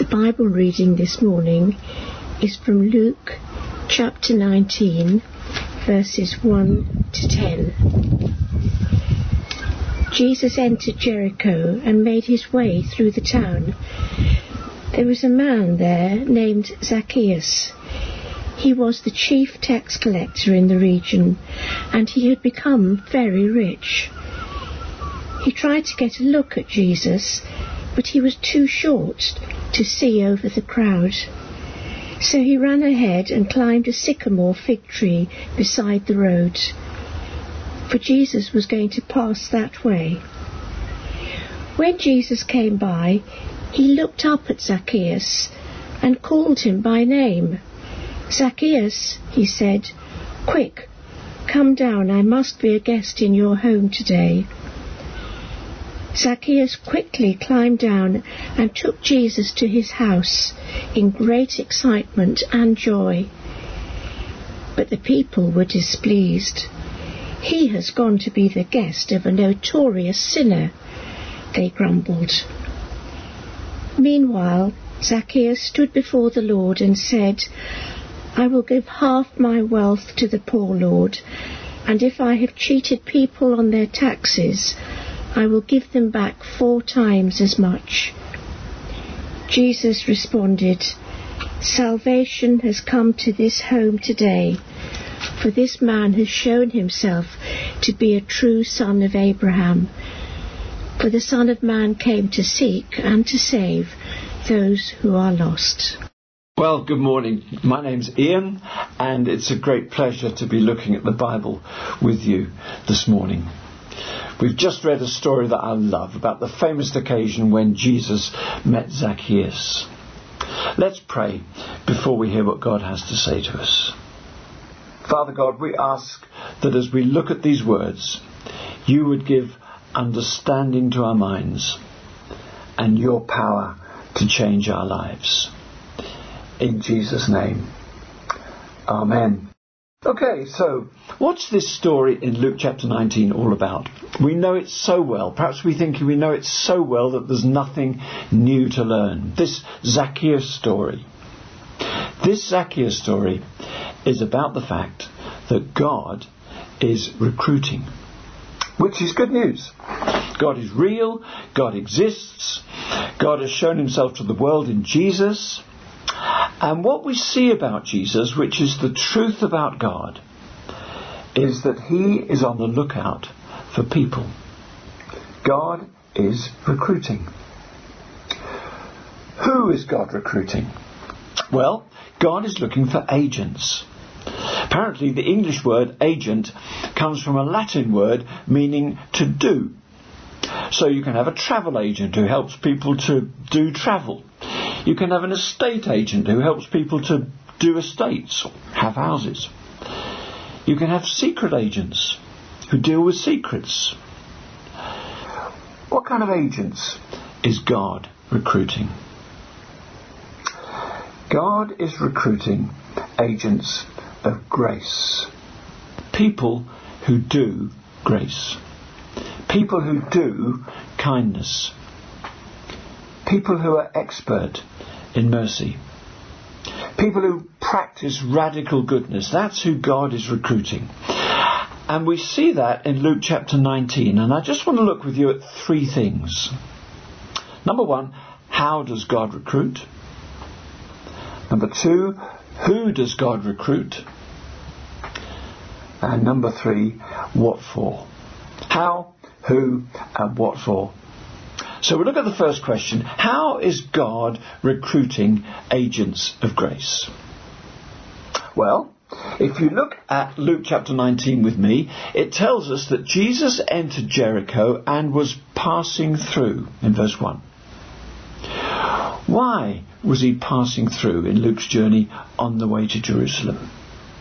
Bible reading this morning is from Luke chapter 19, verses 1 to 10. Jesus entered Jericho and made his way through the town. There was a man there named Zacchaeus. He was the chief tax collector in the region, and he had become very rich. He tried to get a look at Jesus, but he was too short to see over the crowd. So he ran ahead and climbed a sycamore fig tree beside the road, for Jesus was going to pass that way. When Jesus came by, he looked up at Zacchaeus and called him by name. "Zacchaeus," he said, "quick, come down, I must be a guest in your home today." Zacchaeus quickly climbed down and took Jesus to his house in great excitement and joy. But the people were displeased. "He has gone to be the guest of a notorious sinner," they grumbled. Meanwhile, Zacchaeus stood before the Lord and said, "I will give half my wealth to the poor, Lord, and if I have cheated people on their taxes, I will give them back 4 times as much." Jesus responded, "Salvation has come to this home today, for this man has shown himself to be a true son of Abraham. For the Son of Man came to seek and to save those who are lost." Well, good morning. My name's Ian, and it's a great pleasure to be looking at the Bible with you this morning. We've just read a story that I love about the famous occasion when Jesus met Zacchaeus. Let's pray before we hear what God has to say to us. Father God, we ask that as we look at these words, you would give understanding to our minds and your power to change our lives. In Jesus' name, Amen. Okay, so what's this story in Luke chapter 19 all about? We know it so well. Perhaps we think we know it so well that there's nothing new to learn. This Zacchaeus story. This Zacchaeus story is about the fact that God is recruiting, which is good news. God is real. God exists. God has shown himself to the world in Jesus. And what we see about Jesus, which is the truth about God, is that he is on the lookout for people. God is recruiting. Who is God recruiting? Well, God is looking for agents. Apparently, the English word agent comes from a Latin word meaning to do. So you can have a travel agent who helps people to do travel. You can have an estate agent who helps people to do estates, have houses. You can have secret agents who deal with secrets. What kind of agents is God recruiting? God is recruiting agents of grace. People who do grace. People who do kindness. People who are expert in mercy. People who practice radical goodness. That's who God is recruiting. And we see that in Luke chapter 19. And I just want to look with you at 3 things. Number 1, how does God recruit? Number 2, who does God recruit? And number 3, what for? How, who, and what for? So we'll look at the first question. How is God recruiting agents of grace? Well, if you look at Luke chapter 19 with me, it tells us that Jesus entered Jericho and was passing through in verse 1. Why was he passing through in Luke's journey on the way to Jerusalem?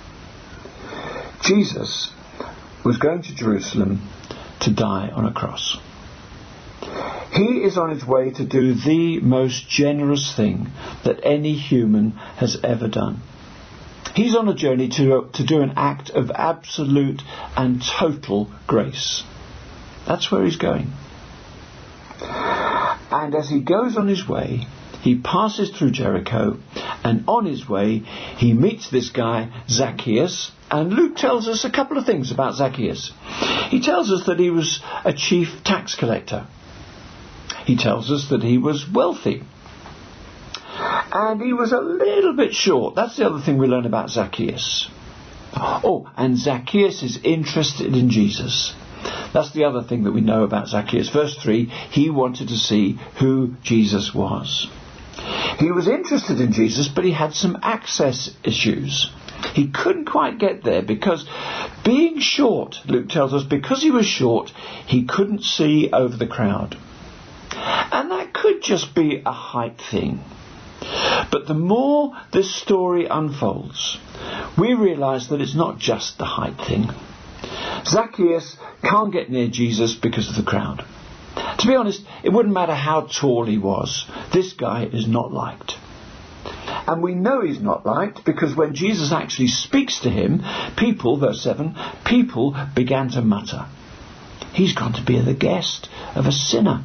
Jesus was going to Jerusalem to die on a cross. He is on his way to do the most generous thing that any human has ever done. He's on a journey to do an act of absolute and total grace. That's where he's going. And as he goes on his way, he passes through Jericho, and on his way he meets this guy Zacchaeus, and Luke tells us a couple of things about Zacchaeus. He tells us that he was a chief tax collector. He tells us that he was wealthy. And he was a little bit short. That's the other thing we learn about Zacchaeus. Oh, and Zacchaeus is interested in Jesus. That's the other thing that we know about Zacchaeus. Verse 3, he wanted to see who Jesus was. He was interested in Jesus, but he had some access issues. He couldn't quite get there because being short, Luke tells us, because he was short, he couldn't see over the crowd. And that could just be a height thing. But the more this story unfolds, we realise that it's not just the height thing. Zacchaeus can't get near Jesus because of the crowd. To be honest, it wouldn't matter how tall he was. This guy is not liked. And we know he's not liked because when Jesus actually speaks to him, people, verse 7, people began to mutter. He's gone to be the guest of a sinner.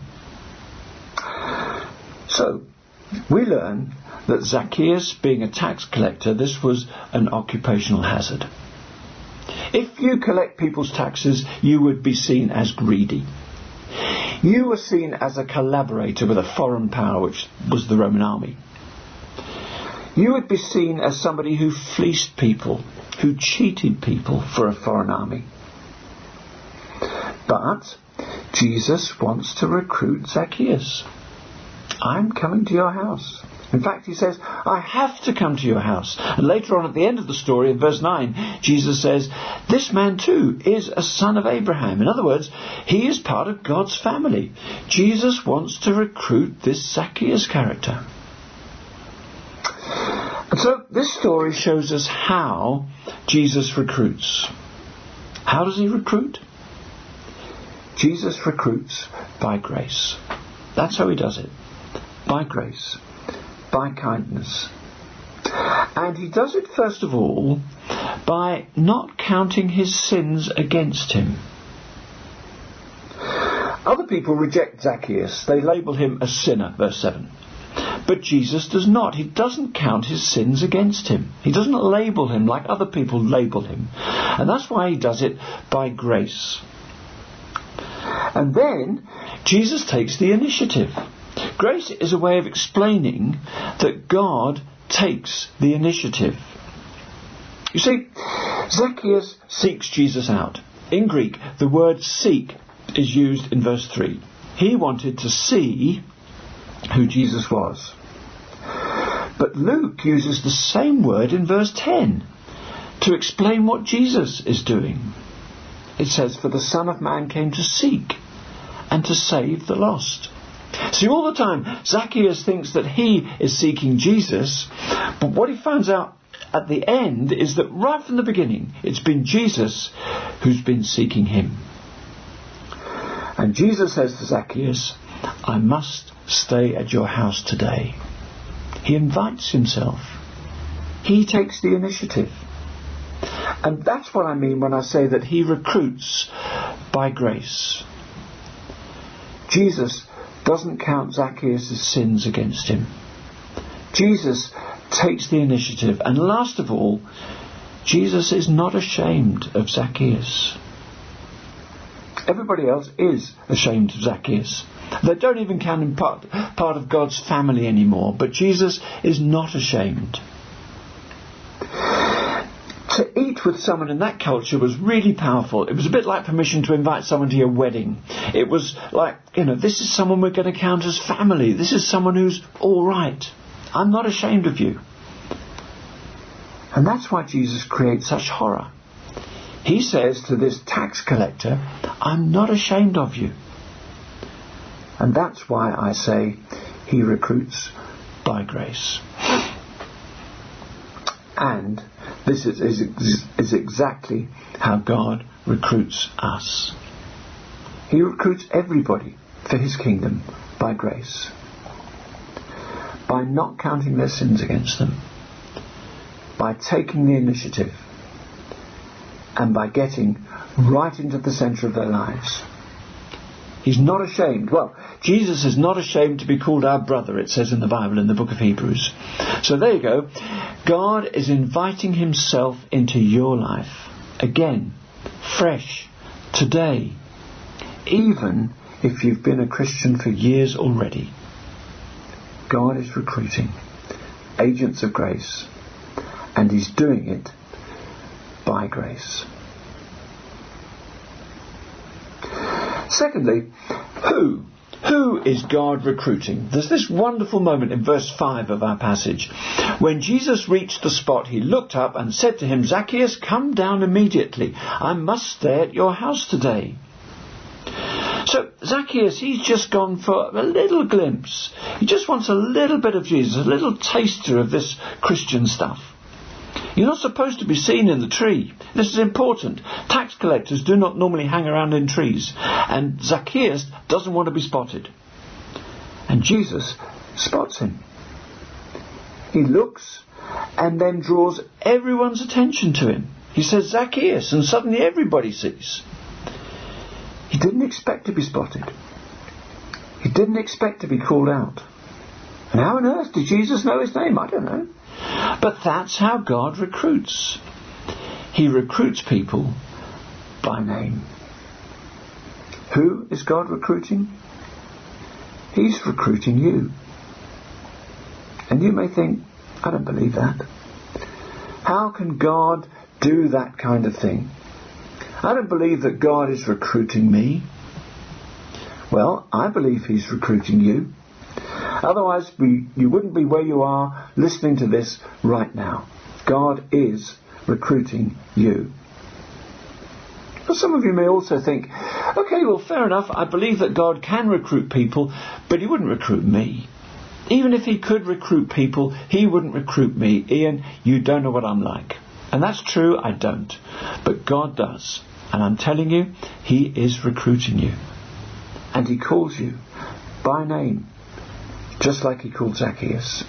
So, we learn that Zacchaeus, being a tax collector, this was an occupational hazard. If you collect people's taxes, you would be seen as greedy. You were seen as a collaborator with a foreign power, which was the Roman army. You would be seen as somebody who fleeced people, who cheated people for a foreign army. But Jesus wants to recruit Zacchaeus. I'm coming to your house. In fact, he says, I have to come to your house. And later on at the end of the story, in verse 9, Jesus says, this man too is a son of Abraham. In other words, he is part of God's family. Jesus wants to recruit this Zacchaeus character. And so this story shows us how Jesus recruits. How does he recruit? Jesus recruits by grace. That's how he does it. By grace. By kindness. And he does it first of all by not counting his sins against him. Other people reject Zacchaeus. They label him a sinner, verse 7. But Jesus does not. He doesn't count his sins against him. He doesn't label him like other people label him. And that's why he does it by grace. And then Jesus takes the initiative. Grace is a way of explaining that God takes the initiative. You see, Zacchaeus seeks Jesus out. In Greek, the word seek is used in verse 3. He wanted to see who Jesus was. But Luke uses the same word in verse 10 to explain what Jesus is doing. It says, for the Son of Man came to seek and to save the lost. See, all the time, Zacchaeus thinks that he is seeking Jesus, but what he finds out at the end is that right from the beginning, it's been Jesus who's been seeking him. And Jesus says to Zacchaeus, I must stay at your house today. He invites himself. He takes the initiative. And that's what I mean when I say that he recruits by grace. Jesus doesn't count Zacchaeus' sins against him. Jesus takes the initiative. And last of all, Jesus is not ashamed of Zacchaeus. Everybody else is ashamed of Zacchaeus. They don't even count him part of God's family anymore. But Jesus is not ashamed. To eat with someone in that culture was really powerful. It was a bit like permission to invite someone to your wedding. It was like, this is someone we're going to count as family. This is someone who's all right. I'm not ashamed of you. And that's why Jesus creates such horror. He says to this tax collector, I'm not ashamed of you. And that's why I say he recruits by grace. And this is exactly how God recruits us. He recruits everybody for his kingdom by grace. By not counting their sins against them. By taking the initiative. And by getting right into the centre of their lives. He's not ashamed. Well, Jesus is not ashamed to be called our brother, it says in the Bible, in the book of Hebrews. So there you go. God is inviting himself into your life. Again, fresh, today. Even if you've been a Christian for years already. God is recruiting agents of grace. And he's doing it by grace. Secondly, who? Who is God recruiting? There's this wonderful moment in verse 5 of our passage. When Jesus reached the spot, he looked up and said to him, Zacchaeus, come down immediately. I must stay at your house today. So Zacchaeus, he's just gone for a little glimpse. He just wants a little bit of Jesus, a little taster of this Christian stuff. You're not supposed to be seen in the tree. This is important. Tax collectors do not normally hang around in trees. And Zacchaeus doesn't want to be spotted. And Jesus spots him. He looks and then draws everyone's attention to him. He says, Zacchaeus, and suddenly everybody sees. He didn't expect to be spotted. He didn't expect to be called out. And how on earth did Jesus know his name? I don't know. But that's how God recruits. He recruits people by name. Who is God recruiting? He's recruiting you. And you may think, I don't believe that. How can God do that kind of thing? I don't believe that God is recruiting me. Well, I believe he's recruiting you. Otherwise, you wouldn't be where you are listening to this right now. God is recruiting you. But some of you may also think, okay, well, fair enough. I believe that God can recruit people, but he wouldn't recruit me. Even if he could recruit people, he wouldn't recruit me. Ian, you don't know what I'm like. And that's true, I don't. But God does. And I'm telling you, he is recruiting you. And he calls you by name. Just like he called Zacchaeus.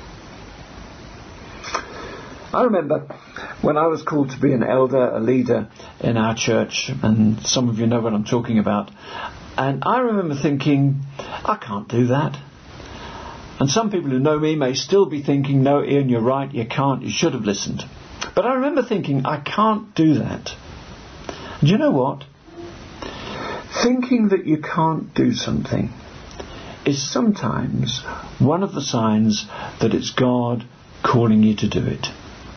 I remember when I was called to be an elder, a leader in our church, and some of you know what I'm talking about, and I remember thinking, I can't do that. And some people who know me may still be thinking, no, Ian, you're right, you can't, you should have listened. But I remember thinking, I can't do that. And you know what? Thinking that you can't do something is sometimes one of the signs that it's God calling you to do it.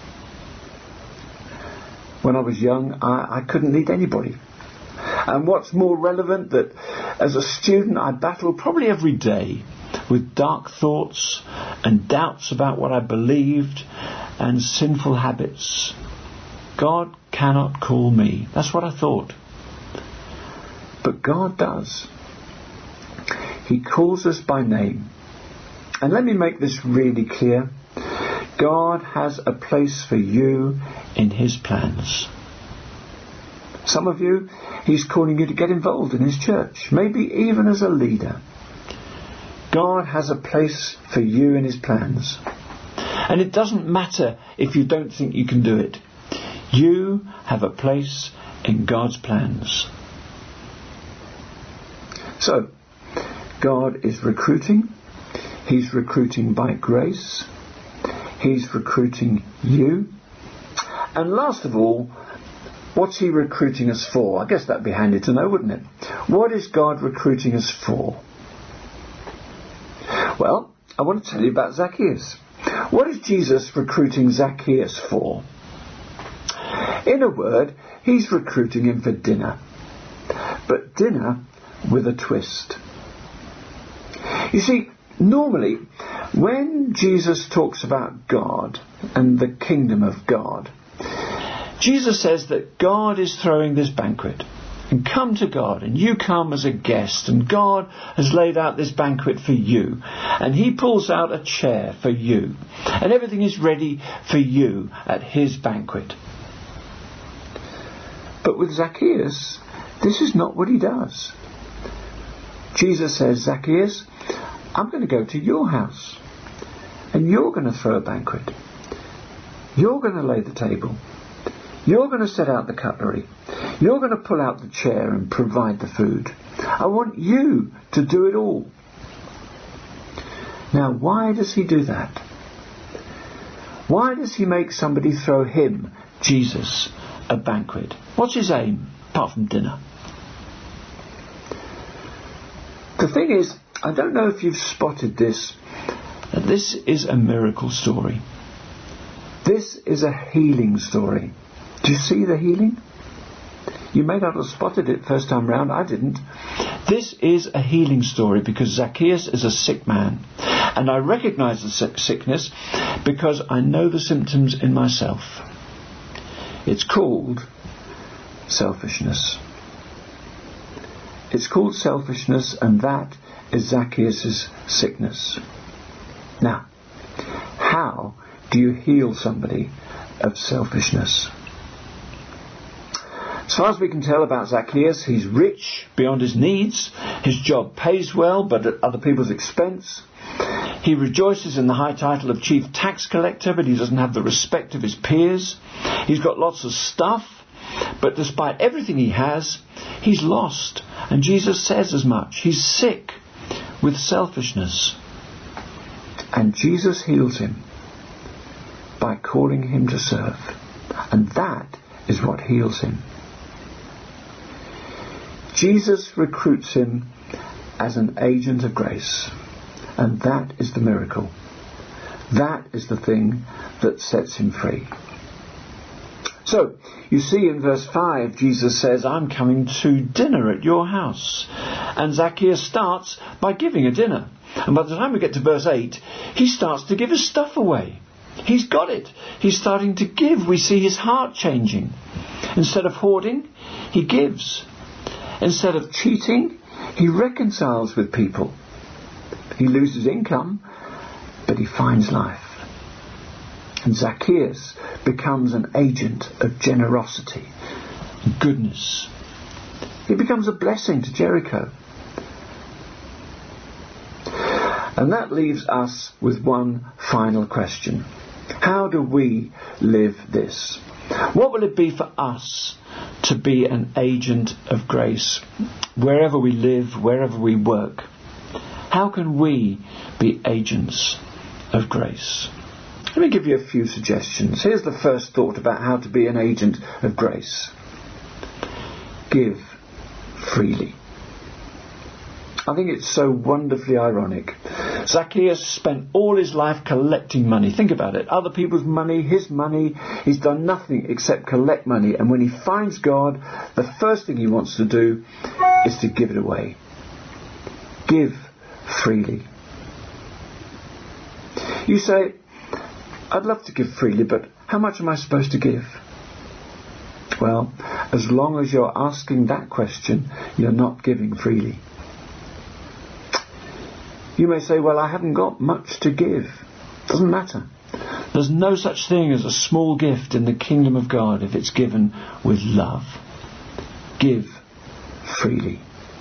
When I was young, I couldn't lead anybody. And what's more relevant, that as a student I battled probably every day with dark thoughts and doubts about what I believed and sinful habits. God cannot call me. That's what I thought. But God does. He calls us by name. And let me make this really clear. God has a place for you in his plans. Some of you, he's calling you to get involved in his church, maybe even as a leader. God has a place for you in his plans. And it doesn't matter if you don't think you can do it. You have a place in God's plans. So, God is recruiting. He's recruiting by grace. He's recruiting you. And last of all, what's he recruiting us for? I guess that'd be handy to know, wouldn't it? What is God recruiting us for? Well, I want to tell you about Zacchaeus. What is Jesus recruiting Zacchaeus for? In a word, he's recruiting him for dinner. But dinner with a twist. You see, normally, when Jesus talks about God and the kingdom of God, Jesus says that God is throwing this banquet. And come to God, and you come as a guest, and God has laid out this banquet for you. And he pulls out a chair for you. And everything is ready for you at his banquet. But with Zacchaeus, this is not what he does. Jesus says, Zacchaeus, I'm going to go to your house. And you're going to throw a banquet. You're going to lay the table. You're going to set out the cutlery. You're going to pull out the chair and provide the food. I want you to do it all. Now, why does he do that? Why does he make somebody throw him, Jesus, a banquet? What's his aim, apart from dinner? The thing is, I don't know if you've spotted this. This is a miracle story. This is a healing story. Do you see the healing? You may not have spotted it first time round. I didn't. This is a healing story because Zacchaeus is a sick man. And I recognise the sickness because I know the symptoms in myself. It's called selfishness. It's called selfishness, and that is Zacchaeus' sickness. Now, how do you heal somebody of selfishness? As far as we can tell about Zacchaeus, he's rich beyond his needs. His job pays well, but at other people's expense. He rejoices in the high title of chief tax collector, but he doesn't have the respect of his peers. He's got lots of stuff, but despite everything he has, he's lost. And Jesus says as much. He's sick with selfishness. And Jesus heals him by calling him to serve. And that is what heals him. Jesus recruits him as an agent of grace. And that is the miracle. That is the thing that sets him free. So, you see in verse 5, Jesus says, I'm coming to dinner at your house. And Zacchaeus starts by giving a dinner. And by the time we get to verse 8, he starts to give his stuff away. He's got it. He's starting to give. We see his heart changing. Instead of hoarding, he gives. Instead of cheating, he reconciles with people. He loses income, but he finds life. And Zacchaeus becomes an agent of generosity and goodness. He becomes a blessing to Jericho. And that leaves us with one final question. How do we live this? What will it be for us to be an agent of grace wherever we live, wherever we work? How can we be agents of grace? Let me give you a few suggestions. Here's the first thought about how to be an agent of grace. Give freely. I think it's so wonderfully ironic. Zacchaeus spent all his life collecting money. Think about it. Other people's money, his money. He's done nothing except collect money. And when he finds God, the first thing he wants to do is to give it away. Give freely. You say, I'd love to give freely, but how much am I supposed to give? Well, as long as you're asking that question, you're not giving freely. You may say, well, I haven't got much to give. Doesn't matter. There's no such thing as a small gift in the kingdom of God if it's given with love. Give freely.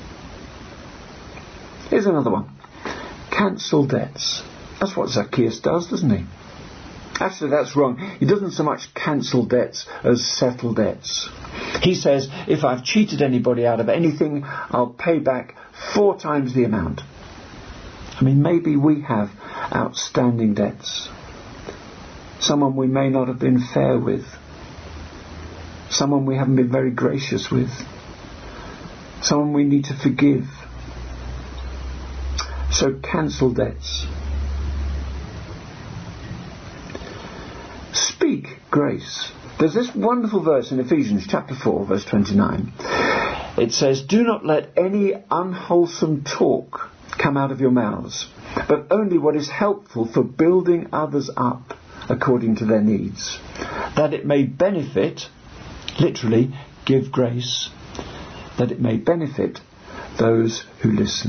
Here's another one. Cancel debts. That's what Zacchaeus does, doesn't he? Actually, that's wrong. He doesn't so much cancel debts as settle debts. He says, if I've cheated anybody out of anything, I'll pay back 4 times the amount. I mean, maybe we have outstanding debts. Someone we may not have been fair with. Someone we haven't been very gracious with. Someone we need to forgive. So cancel debts. Speak grace. There's this wonderful verse in Ephesians chapter 4, verse 29. It says, do not let any unwholesome talk come out of your mouths, but only what is helpful for building others up according to their needs, that it may benefit, literally, give grace, that it may benefit those who listen.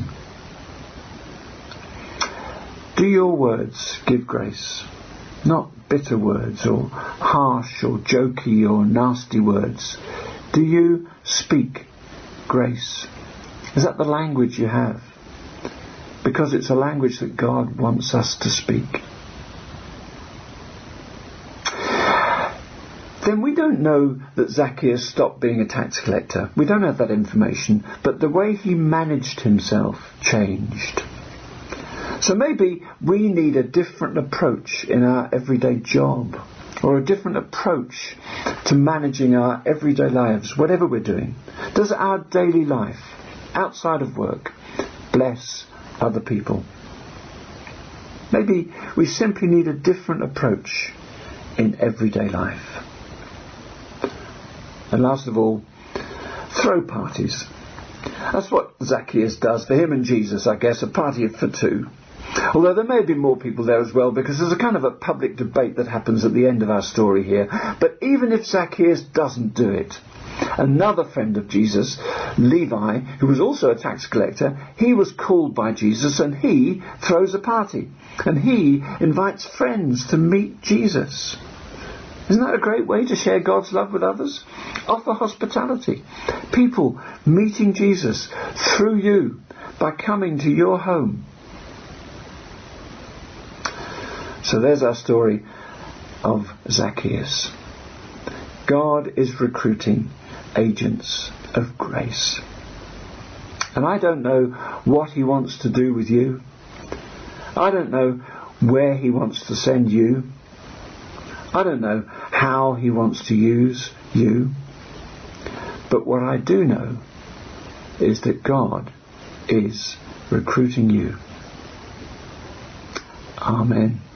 Do your words give grace? Not bitter words or harsh or jokey or nasty words. Do you speak grace? Is that the language you have? Because it's a language that God wants us to speak. then we don't know that Zacchaeus stopped being a tax collector. We don't have that information, but the way he managed himself changed. So maybe we need a different approach in our everyday job, or a different approach to managing our everyday lives, whatever we're doing. Does our daily life, outside of work, bless other people? Maybe we simply need a different approach in everyday life. And last of all, throw parties. That's what Zacchaeus does. For him and Jesus, I guess, a party for two. Although there may be more people there as well, because there's a kind of a public debate that happens at the end of our story here. But even if Zacchaeus doesn't do it, another friend of Jesus, Levi, who was also a tax collector, he was called by Jesus, and he throws a party. And he invites friends to meet Jesus. Isn't that a great way to share God's love with others? Offer hospitality. People meeting Jesus through you by coming to your home. So there's our story of Zacchaeus. God is recruiting agents of grace. And I don't know what he wants to do with you. I don't know where he wants to send you. I don't know how he wants to use you. But what I do know is that God is recruiting you. Amen.